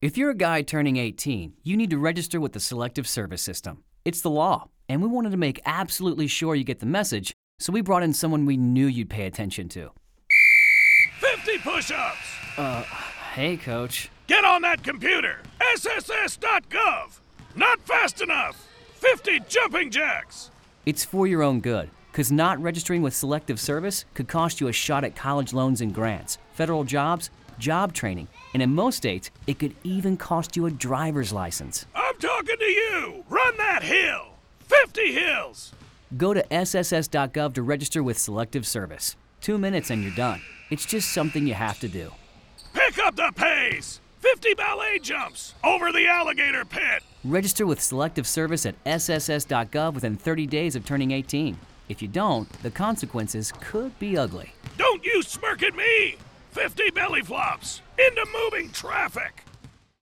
If you're a guy turning 18, you need to register with the Selective Service System. It's the law, and we wanted to make absolutely sure you get the message, so we brought in someone we knew you'd pay attention to. 50 push-ups! Hey, Coach. Get on that computer! SSS.gov! Not fast enough! 50 jumping jacks! It's for your own good, because not registering with Selective Service could cost you a shot at college loans and grants, federal jobs, job training, and in most states, it could even cost you a driver's license. I'm talking to you! Run that hill! 50 hills! Go to SSS.gov to register with Selective Service. 2 minutes and you're done. It's just something you have to do. Pick up the pace! 50 ballet jumps over the alligator pit! Register with Selective Service at SSS.gov within 30 days of turning 18. If you don't, the consequences could be ugly. Don't you smirk at me! 50 belly flops into moving traffic!